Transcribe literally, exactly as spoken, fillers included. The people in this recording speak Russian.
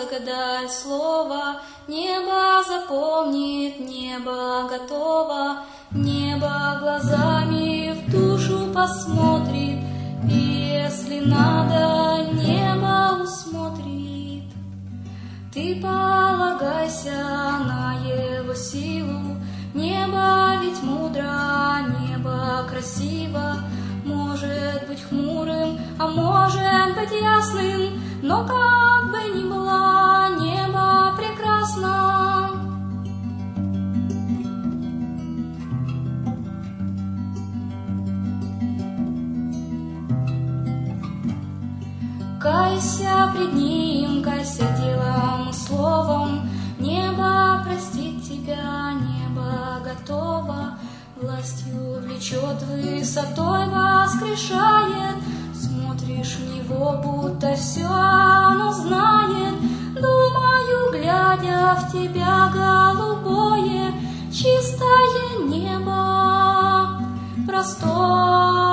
загадай слово, небо запомнит, небо готово, небо глазами в душу посмотрит, и если надо, небо усмотрит. Ты полагайся на его силу, небо ведь мудро, небо красиво, может быть хмурым, а может быть ясным, но как бы ни было, небо прекрасно. Кайся пред ним, кайся делом и словом, небо простит тебя, небо готово, властью влечет, высотой воскрешает, смотришь в него, будто все оно знает. Думаю, глядя в тебя, голубое, чистое небо, простое.